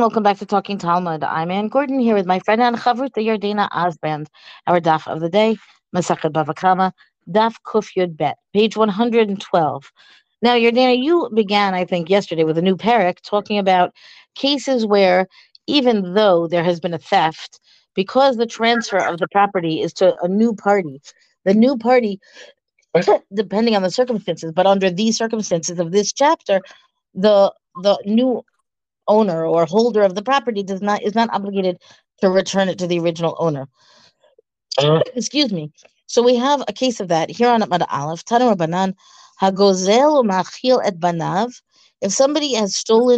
welcome back to Talking Talmud. I'm Ann Gordon here with my friend and Chavruta Yardena Osband. Our daf of the day, Masachet Bava Kama, daf Kuf Yud Bet, page 112. Now, Yardena, you began, I think, yesterday with a new parak talking about cases where, even though there has been a theft, because the transfer of the property is to a new party, the new party, depending on the circumstances, but under these circumstances of this chapter, the new owner or holder of the property is not obligated to return it to the original owner. Excuse me. So we have a case of that here on Amad Aleph. Tanu Rabbanan Hagozel Machil et Banav. If somebody has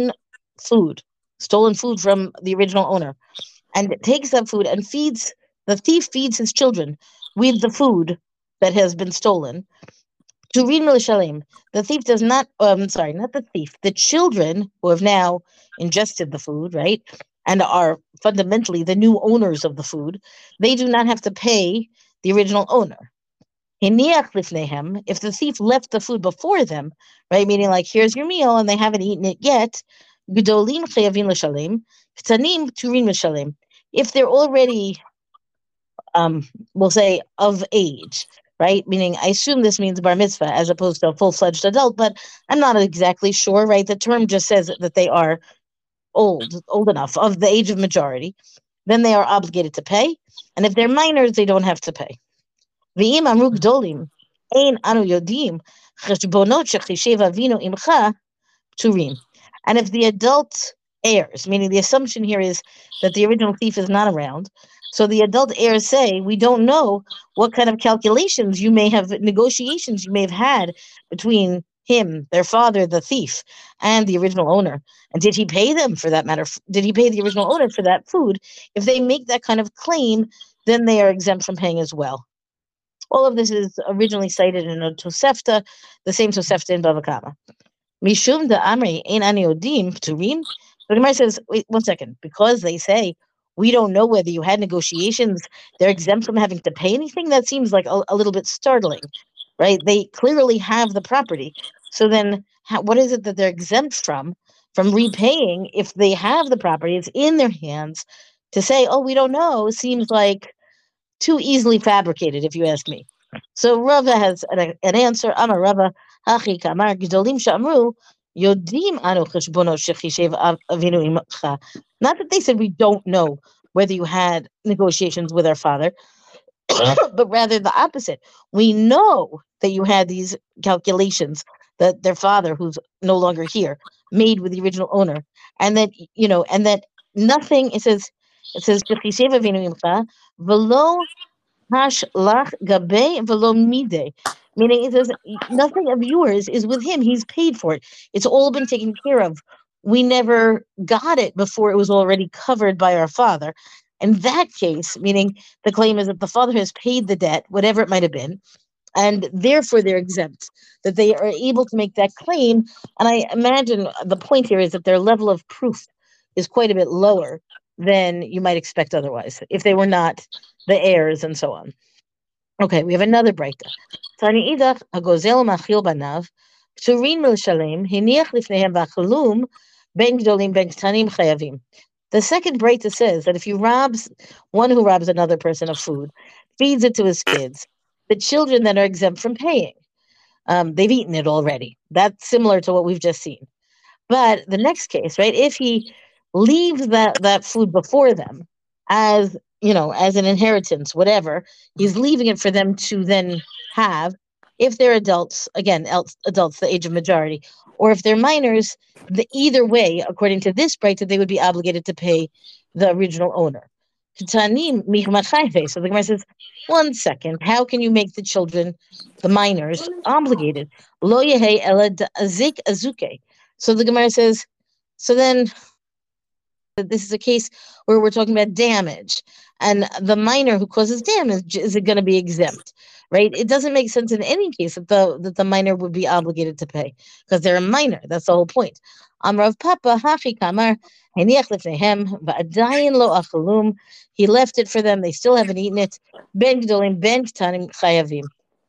stolen food from the original owner, and takes that food and the thief feeds his children with the food that has been stolen. To read Milishalim, the thief does not, sorry, not the thief, the children who have now ingested the food, right, and are fundamentally the new owners of the food, they do not have to pay the original owner. Hiniach lifnehem, if the thief left the food before them, right, meaning like, here's your meal, and they haven't eaten it yet, Gedolim chayavin l'shalem, ktanim turin l'shalem. If they're already, we'll say, of age, right? Meaning, I assume this means bar mitzvah as opposed to a full-fledged adult, but I'm not exactly sure, right? The term just says that they are old enough, of the age of majority. Then they are obligated to pay. And if they're minors, they don't have to pay. V'im amru gdolim, ein anu yodim, cheshbonot shechishev avinu imcha, turim. And if the adult heirs, meaning the assumption here is that the original thief is not around, so the adult heirs say, we don't know what kind of calculations you may have, negotiations you may have had between him, their father, the thief, and the original owner. And did he pay them, for that matter? Did he pay the original owner for that food? If they make that kind of claim, then they are exempt from paying as well. All of this is originally cited in a Tosefta, the same Tosefta in Bava Kama. Mishum da Amri ein ani odim turim. The Gemara says, wait 1 second, because they say we don't know whether you had negotiations, they're exempt from having to pay anything. That seems like a little bit startling, right? They clearly have the property. So then what is it that they're exempt from repaying if they have the property? It's in their hands. To say, oh, we don't know, seems like too easily fabricated, if you ask me. So Rava has an answer. Amar Rava, Hachi Kamar Gdolim Shamru, Yodim Anu Cheshbono Shechishev Avinu Imcha. Not that they said we don't know whether you had negotiations with our father, but rather the opposite. We know that you had these calculations that their father, who's no longer here, made with the original owner, and that and that nothing. It says Shechishev Avinu Imcha velo hash lach gabe velo mide. Meaning it says nothing of yours is with him. He's paid for it. It's all been taken care of. We never got it before it was already covered by our father. In that case, meaning the claim is that the father has paid the debt, whatever it might have been, and therefore they're exempt, that they are able to make that claim. And I imagine the point here is that their level of proof is quite a bit lower than you might expect otherwise, if they were not the heirs and so on. Okay, we have another breita. Tani idach hagozel machil banav turin milshalem hiniach lifnehem v'achalum ben gdolim ben ktanim chayavim. The second breita says that if you one who robs another person of food, feeds it to his kids, the children then are exempt from paying. They've eaten it already. That's similar to what we've just seen. But the next case, right? If he leaves that food before them as as an inheritance, whatever, he's leaving it for them to then have, if they're adults, again, adults, the age of majority, or if they're minors, either way, according to this breita, they would be obligated to pay the original owner. So the Gemara says, 1 second, how can you make the children, the minors, obligated? Lo yehe ela azik azuke. So the Gemara says, so then this is a case where we're talking about damage, and the minor who causes damage is going to be exempt, right? It doesn't make sense in any case that the minor would be obligated to pay because they're a minor. That's the whole point. Amrav Papa Hachi Kamar Heniach Lefnehem Va'adayin Lo Achalum. He left it for them. They still haven't eaten it. Ben Gdolim Ben Ktanim Chayavim.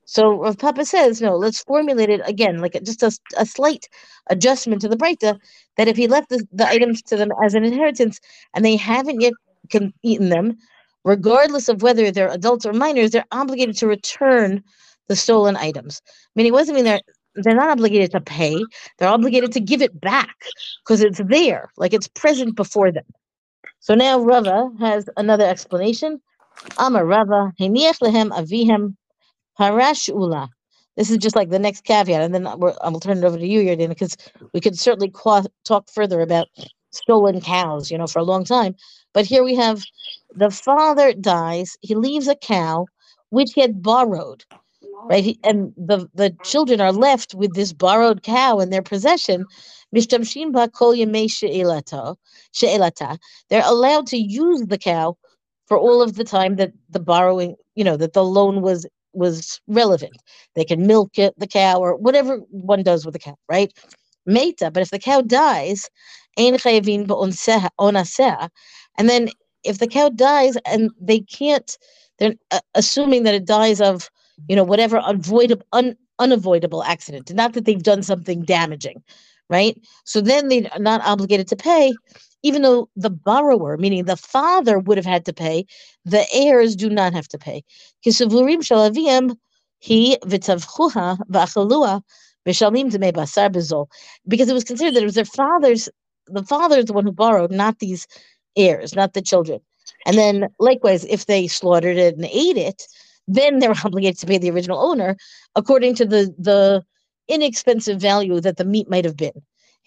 So Rav Papa says, no, let's formulate it again, like just a slight adjustment to the Breita, that if he left the items to them as an inheritance and they haven't yet eaten them, regardless of whether they're adults or minors, they're obligated to return the stolen items. Meaning, what does it mean they're not obligated to pay? They're obligated to give it back because it's there, like it's present before them. So now Rava has another explanation. Amar Rava, Heniach lehem avihem Harash Ula. This is just like the next caveat, and then I'll turn it over to you, Yardina, because we could certainly talk further about stolen cows, for a long time. But here we have the father dies, he leaves a cow which he had borrowed, right? And the children are left with this borrowed cow in their possession. Mishtamshin ba kol yemei she'elata. They're allowed to use the cow for all of the time that the borrowing, that the loan was relevant. They can milk it, the cow, or whatever one does with the cow, right? Meta, but if the cow dies, ein chayavin onaseh, and then if the cow dies and they can't, they're assuming that it dies of, whatever unavoidable accident, not that they've done something damaging, right? So then they're not obligated to pay, even though the borrower, meaning the father, would have had to pay. The heirs do not have to pay. Kisavurim shalavim he v'tavchuha v'achalua v'shalmim demei basar bezol, because it was considered that it was their father's. The father is the one who borrowed, not these heirs, not the children. And then, likewise, if they slaughtered it and ate it, then they're obligated to pay the original owner according to the inexpensive value that the meat might have been.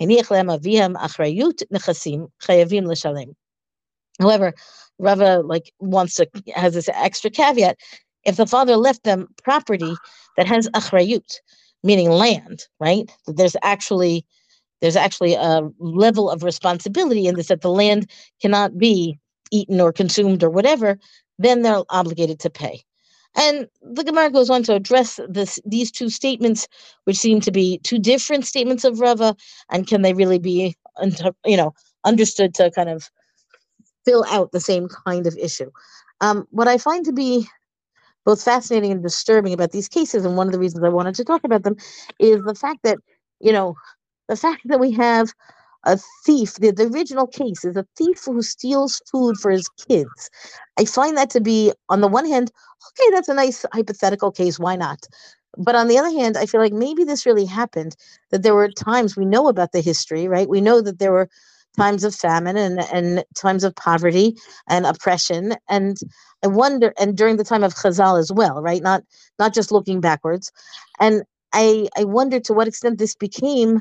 However, Rava has this extra caveat. If the father left them property that has achrayut, meaning land, right? That there's actually a level of responsibility in this, that the land cannot be eaten or consumed or whatever, then they're obligated to pay. And the Gemara goes on to address these two statements, which seem to be two different statements of Rava, and can they really be, understood to kind of fill out the same kind of issue? What I find to be both fascinating and disturbing about these cases, and one of the reasons I wanted to talk about them, is you know, the fact that we have a thief. The original case is a thief who steals food for his kids. I find that to be, on the one hand, okay, that's a nice hypothetical case. Why not? But on the other hand, I feel like maybe this really happened, that there were times, we know about the history, right? We know that there were times of famine and times of poverty and oppression. And I wonder, and during the time of Chazal as well, right? Not just looking backwards. And I wonder to what extent this became,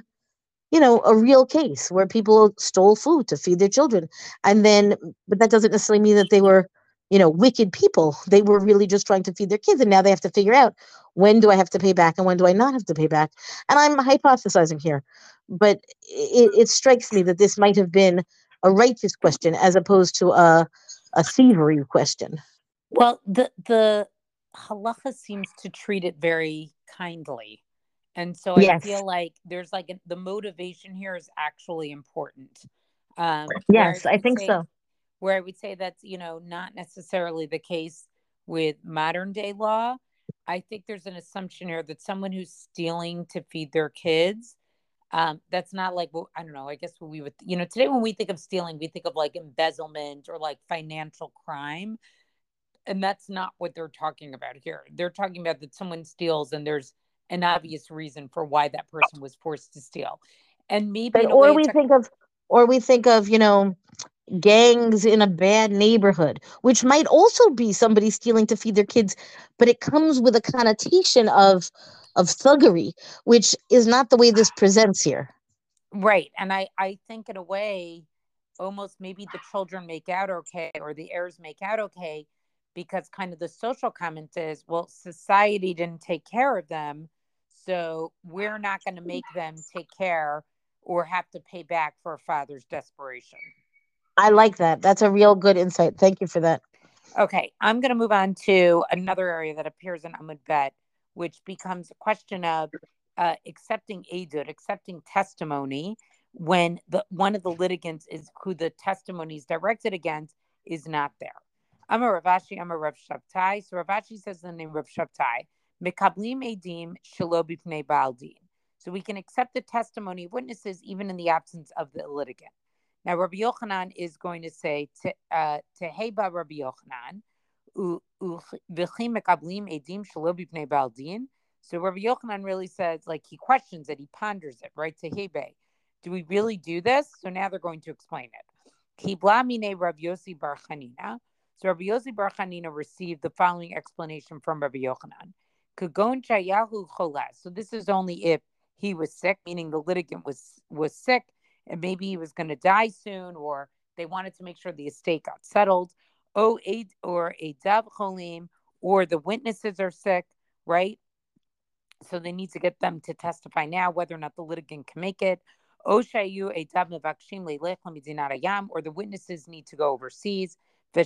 a real case where people stole food to feed their children. And then, but that doesn't necessarily mean that they were, wicked people. They were really just trying to feed their kids. And now they have to figure out, when do I have to pay back and when do I not have to pay back? And I'm hypothesizing here, but it strikes me that this might have been a righteous question as opposed to a thievery question. Well, the halacha seems to treat it very kindly. And so I Yes. feel like there's the motivation here is actually important. Where I Yes, I would think say so. that's, not necessarily the case with modern day law. I think there's an assumption here that someone who's stealing to feed their kids, that's not like, well, I don't know, I guess what we would, today when we think of stealing, we think of like embezzlement or like financial crime. And that's not what they're talking about here. They're talking about that someone steals and there's an obvious reason for why that person was forced to steal. And maybe Right. in a way it's Or we think of, gangs in a bad neighborhood, which might also be somebody stealing to feed their kids, but it comes with a connotation of thuggery, which is not the way this presents here. right. And I think in a way, almost maybe the children make out okay or the heirs make out okay because kind of the social comment is, well, society didn't take care of them. So we're not going to make them take care or have to pay back for a father's desperation. I like that. That's a real good insight. Thank you for that. Okay, I'm going to move on to another area that appears in Amud Bet, which becomes a question of accepting edut, accepting testimony when the one of the litigants is who the testimony is directed against is not there. I'm a Ravashi, I'm a Rav Shabtai. So Ravashi says the name Rav Shabtai. Mikablim edim shelo bifnei ba'al din. So we can accept the testimony of witnesses even in the absence of the litigant. Now, Rabbi Yochanan is going to say, Teheba Rabbi Yochanan, v'chi mekablim edim shelo bifnei ba'al din. So Rabbi Yochanan really says, like, he questions it, he ponders it, right? Tehebe, do we really do this? So now they're going to explain it. Kibla mine Rabbi Yossi bar Chanina. So Rabbi Yossi bar Chanina received the following explanation from Rabbi Yochanan. Kagon chayahu cholas. So this is only if he was sick, meaning the litigant was sick, and maybe he was going to die soon, or they wanted to make sure the estate got settled. Or a dav cholim, or the witnesses are sick, right? So they need to get them to testify now whether or not the litigant can make it. Or the witnesses need to go overseas. Or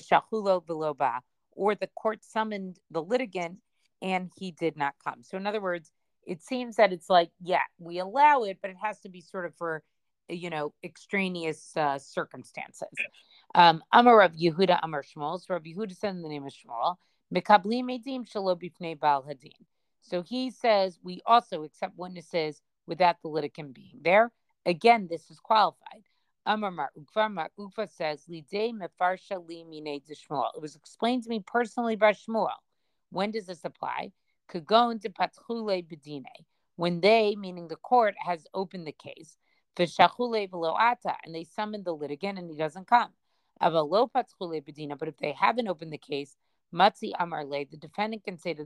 the court summoned the litigant and he did not come. So in other words, it seems that it's like, yeah, we allow it, but it has to be sort of for, extraneous circumstances. Amar Rav Yehuda Amar Shmuel. So Rav Yehuda said in the name of Shmuel, Mekablim edim shelo bifnei ba'al hadin. So he says we also accept witnesses without the litigant being there. Again, this is qualified. Amar Ukva says, Lidei mefarsha li minei de Shmuel. It was explained to me personally by Shmuel. When does this apply? Kagon de patchule bedine. When they, meaning the court, has opened the case. V'shachule v'lo ata, and they summoned the litigant and he doesn't come. Avalo patchule bedina. But if they haven't opened the case, Matzi Amarle, the defendant can say to,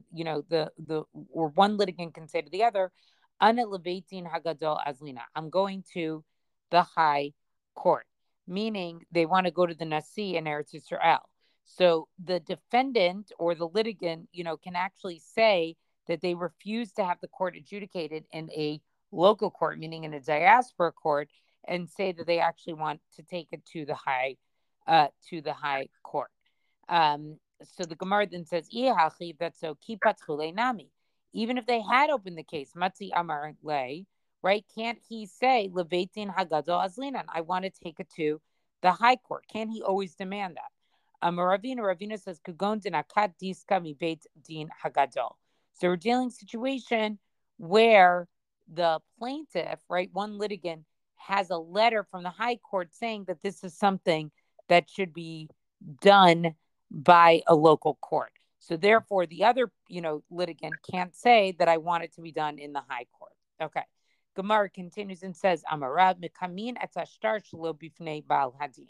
or one litigant can say to the other, Ana lebetin hagadol azlina. I'm going to the high court, meaning they want to go to the Nasi in Eretz Yisrael. So the defendant or the litigant, can actually say that they refuse to have the court adjudicated in a local court, meaning in a diaspora court, and say that they actually want to take it to the high court. So the Gemara then says, that's so nami. Even if they had opened the case, Matzi Amar Le, right? Can't he say Levetin Hagadol Azlinan? I want to take it to the high court. Can't he always demand that? Ravina says Kagon dinakat diska mi beit din Hagadol. So we're dealing situation where the plaintiff, right, one litigant has a letter from the high court saying that this is something that should be done by a local court. So therefore, the other, litigant can't say that I want it to be done in the high court. Okay. Gemara continues and says, Amarav mekamin etashtar shelo bifnei bal hadin.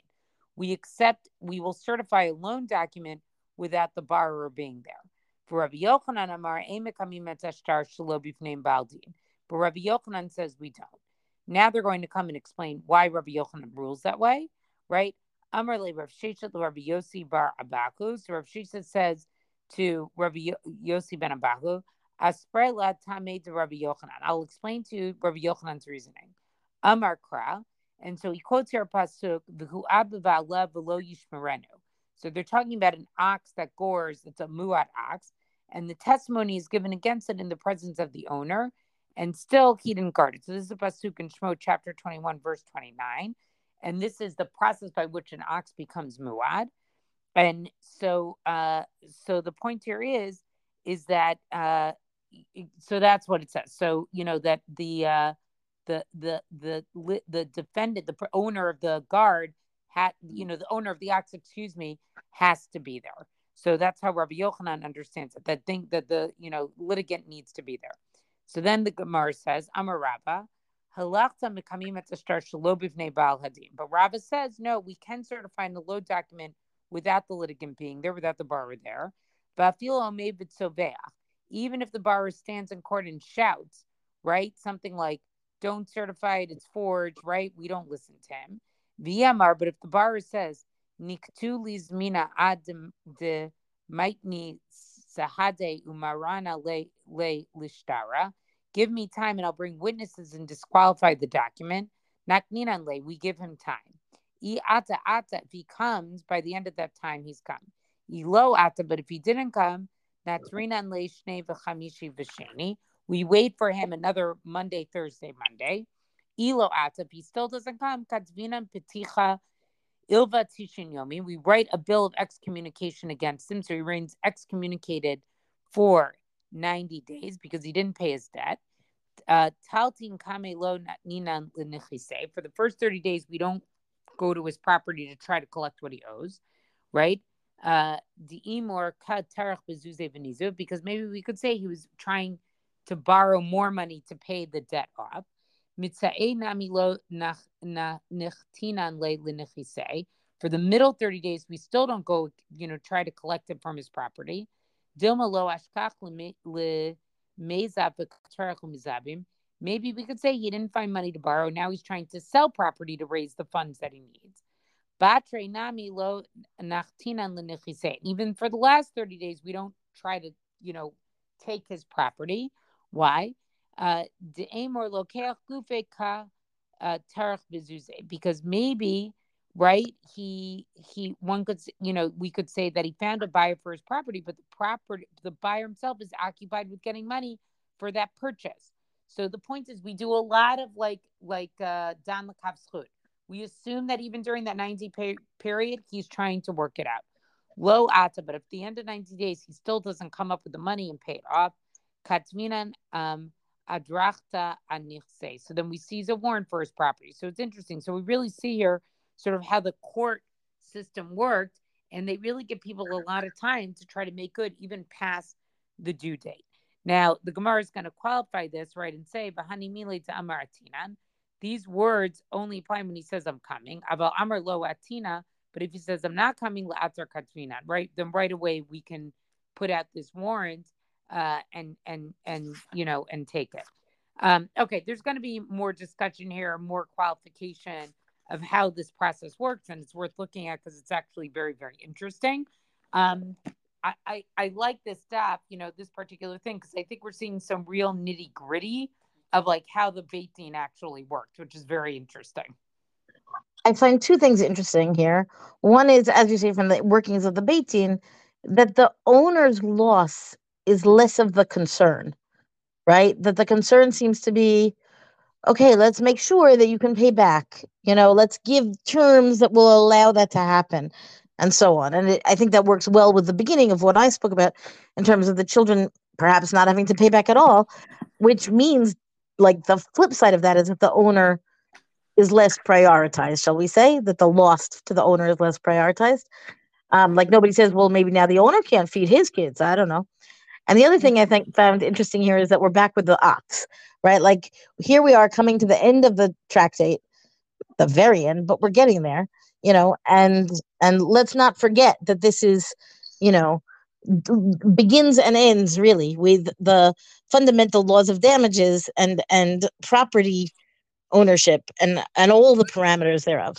We will certify a loan document without the borrower being there. For Rabbi Yochanan Amar, mekamin etashtar shelo bifnei bal din. But Rabbi Yochanan says we don't. Now they're going to come and explain why Rabbi Yochanan rules that way, right? Amar le Rav Sheshet Rabbi Yossi bar Abaku. So Rav Sheshet says to Rabbi Yossi ben Abaku, Asprela Tamei de Rabbi Yochanan. I'll explain to you Rabbi Yochanan's reasoning. Amar Kra. And so he quotes here a pasuk, V'hu abba v'alev v'lo yishmerenu. So they're talking about an ox that gores, it's a muad ox, and the testimony is given against it in the presence of the owner, and still he didn't guard it. So this is a pasuk in Shemot chapter 21, verse 29. And this is the process by which an ox becomes muad. And so the point here is that so that's what it says. So that the defendant, the owner of the guard the owner of the ox, has to be there. So that's how Rabbi Yochanan understands it. That the litigant needs to be there. So then the Gemara says, Amar Rabba. But Rava says, no, we can certify in the loan document without the litigant being there, without the borrower there. Even if the borrower stands in court and shouts, right? Something like, don't certify it, it's forged, right? We don't listen to him. But if the borrower says, Niktu lizmina ad de maitni sahade umarana le lishtara, give me time and I'll bring witnesses and disqualify the document. Nakninanle, we give him time. Ata, if he comes, by the end of that time, he's come. Lo ata, but if he didn't come, natrinanle shnei v'chamishi v'sheni, we wait for him another Monday, Thursday, Monday. Ilo ata, if he still doesn't come, katzvinan peticha ilva tishin yomi, we write a bill of excommunication against him, so he remains excommunicated for 90 days because he didn't pay his debt. Taltin kame lo ninan l'nechise. For the first 30 days, we don't go to his property to try to collect what he owes, right? Because maybe we could say he was trying to borrow more money to pay the debt off. For the middle 30 days, we still don't go, try to collect it from his property. Maybe we could say he didn't find money to borrow. Now he's trying to sell property to raise the funds that he needs. Even for the last 30 days, we don't try to, take his property. Why? Because maybe, right, one could, we could say that he found a buyer for his property, but the buyer himself is occupied with getting money for that purchase. So the point is, we do a lot of like Dan L'Kav Zchut. We assume that even during that 90 period, he's trying to work it out. Lo ata, but if at the end of 90 days, he still doesn't come up with the money and pay it off, katminan adrachta anichse. So then we seize a warrant for his property. So it's interesting. So we really see here sort of how the court system worked, and they really give people a lot of time to try to make good even past the due date. Now, the Gemara is going to qualify this, right, and say, Bahani mile to Amar Atinan. These words only apply when he says, I'm coming. Aval Amar lo Atina. But if he says, I'm not coming, la'atar katvinan, right, then right away we can put out this warrant and take it. Okay, there's going to be more discussion here, more qualification of how this process works, and it's worth looking at because it's actually very, very interesting. I like this stuff, this particular thing, because I think we're seeing some real nitty gritty of like how the Beit Din actually worked, which is very interesting. I find two things interesting here. One is, as you say, from the workings of the Beit Din, that the owner's loss is less of the concern, right? That the concern seems to be, okay, let's make sure that you can pay back. Let's give terms that will allow that to happen, and so on. And I think that works well with the beginning of what I spoke about in terms of the children perhaps not having to pay back at all, which means, like, the flip side of that is that the owner is less prioritized, shall we say, that the loss to the owner is less prioritized. Like nobody says, well, maybe now the owner can't feed his kids. I don't know. And the other thing I think found interesting here is that we're back with the ox, right? Like here we are coming to the end of the tractate, the very end, but we're getting there, and let's not forget that this is, begins and ends really with the fundamental laws of damages and property ownership and all the parameters thereof.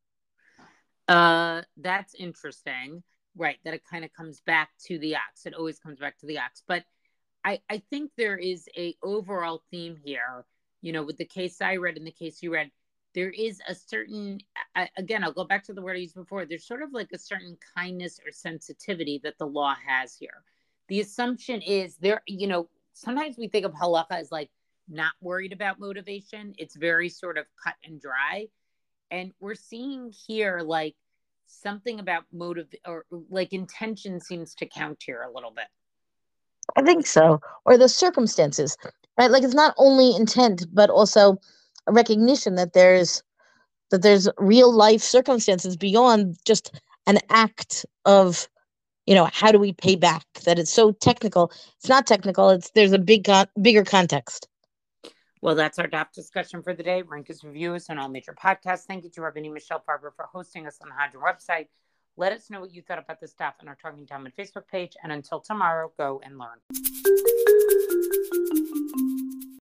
That's interesting, right? That it kind of comes back to the ox. It always comes back to the ox. But I think there is a overall theme here, with the case I read and the case you read. There is a certain, again, I'll go back to the word I used before. There's sort of like a certain kindness or sensitivity that the law has here. The assumption is there, sometimes we think of halacha as like not worried about motivation. It's very sort of cut and dry. And we're seeing here like something about motive or like intention seems to count here a little bit. I think so. Or the circumstances, right? Like it's not only intent, but also a recognition that there's real life circumstances beyond just an act of, how do we pay back? That it's so technical. It's not technical. There's a bigger context. Well, that's our DAP discussion for the day. Rank us, review us on all major podcasts. Thank you to Rabbi Michelle Farber for hosting us on the Hadran website. Let us know what you thought about this stuff on our Talking Talmud Facebook page. And until tomorrow, go and learn.